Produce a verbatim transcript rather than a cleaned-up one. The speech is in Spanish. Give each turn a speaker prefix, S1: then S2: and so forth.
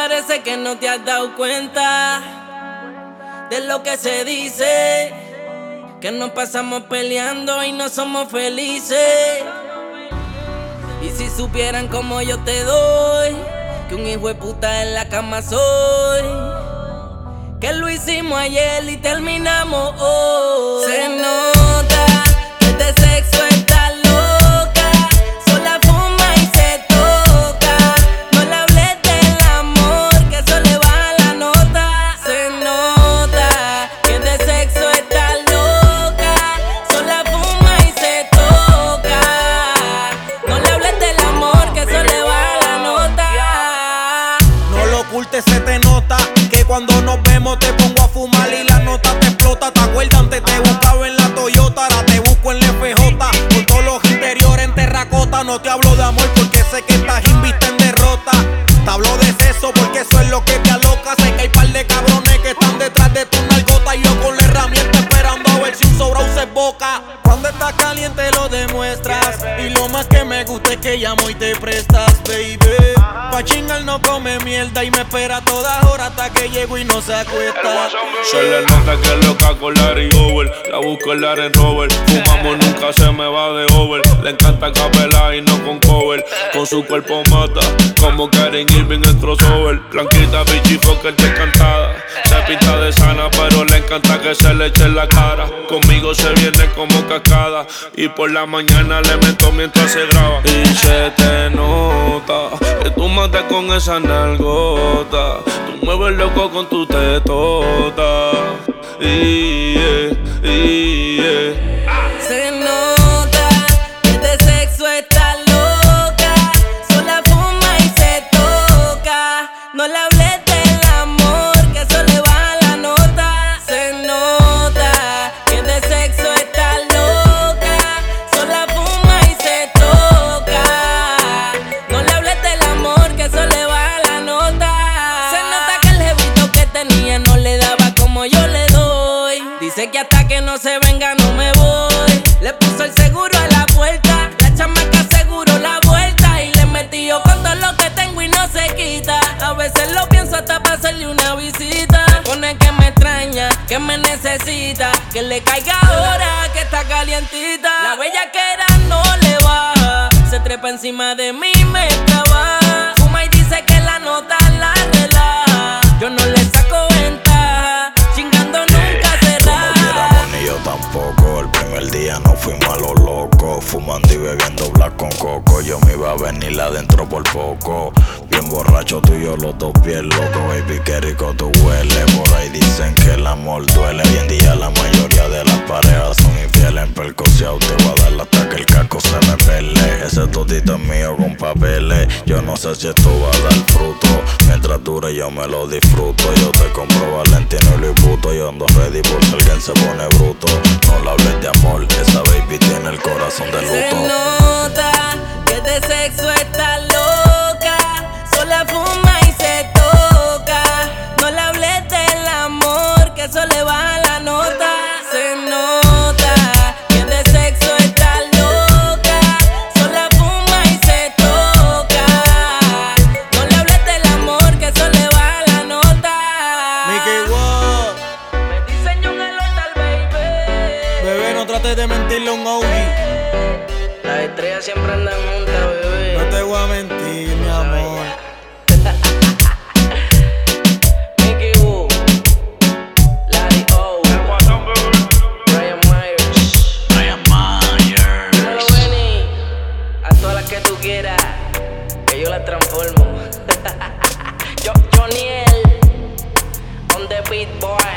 S1: Parece que no te has dado cuenta de lo que se dice, que nos pasamos peleando y no somos felices. Y si supieran como yo te doy, que un hijo de puta en la cama soy, que lo hicimos ayer y terminamos hoy. Se nota que de sexo está loca, sola fuma y se toca. No le hables del amor, que eso le baja la nota. Se nota que de sexo está loca, sola fuma y se toca. No le hables del amor, que eso le baja la nota.
S2: No lo ocultes, se te nota que cuando nos vemos te pongo a fumar y la nota te explota. ¿Te acuerdas? Antes te buscaba en la Toyota, ahora te busco en la F J. Con todos los interiores en terracota. No te hablo de amor porque sé que estás invista en derrota. Te hablo de sexo porque eso es lo que te aloca. Sé que hay par de cabrones que están detrás de tu nalgota y yo con la herramienta esperando a ver si un sobrao se boca. Cuando estás caliente lo demuestras y lo más que me gusta es que llamo y te prestas, baby. Pa' chingar no come mierda y me espera a todas horas hasta que llego y no se acuesta.
S3: Se le nota que es loca con Larry Over. La busco en la Range Rover. Fumamos nunca se me va de over. Le encanta capela y no con cover. Con su cuerpo mata como Karen Irving en crossover. Blanquita, bichi, foca, descantada. Se pinta de sana pero le encanta que se le eche en la cara. Conmigo se viene como cascada y por la mañana le meto mientras se graba. Y se te nota que tú matas con esa nalgota. Tú mueves loco con tu tetota. Y yeah, y yeah.
S1: Se nota que de sexo está loca, sola fuma y se toca. No le hables del amor, que eso le baja la nota. Se nota que de sexo está loca, sola fuma y se toca. No le hables del amor, que eso le baja la nota. Se nota que el jevito que tenía no le daba como yo le doy. Dice que hasta que no se venga no me voy. Le puso el seguro a la puerta, la chamaca seguro la vuelta. Y le metí yo con todo lo que tengo y no se quita. A veces lo pienso hasta para hacerle una visita. Pone que me extraña, que me necesita, que le caiga ahora que está calientita. La bellaquera no le baja, se trepa encima de mí, me trabaja. Fuma y dice que la nota la relaja. Yo no le saco ventaja, chingando nunca se raja.
S4: Tú no quieramos ni yo tampoco. El primer día nos fuimos a lo loco, fumando y bebiendo black con coco. Yo me iba a venir adentro por poco. Bien borracho tú y yo los dos bien locos. Baby, qué rico tú hueles. Por ahí dicen que el amor duele. Hoy en día la mayoría de las parejas son infieles. En percoceo te voy a dar hasta que el casco se me pele. Ese totito es mío con papeles. Yo no sé si esto va a dar fruto. Mientras dure yo me lo disfruto. Yo te compro Valentino y Louis Vuitton. Yo ando ready por si alguien se pone bruto. No le hables de amor, esa baby tiene el corazón de luto.
S1: Se nota que de sexo está loca, sola fuma y se toca. No le hables del amor, que eso le baja la nota. Se nota que de sexo está loca, sola fuma y se toca. No le hables del amor, que eso le baja la nota.
S2: Mickey Wow,
S1: Me diseño un elotal, baby.
S2: bebé, no trates de mentirle a un O G.
S1: Las estrellas siempre andan juntas, bebé.
S2: No te voy a mentir, mi amor.
S1: Mickey Woo, Larry O, Brian Myers,
S4: Brian Myers.
S1: Dímelo, Benny, a todas las que tú quieras, que yo las transformo. Yo, Joniel, on the beat boy.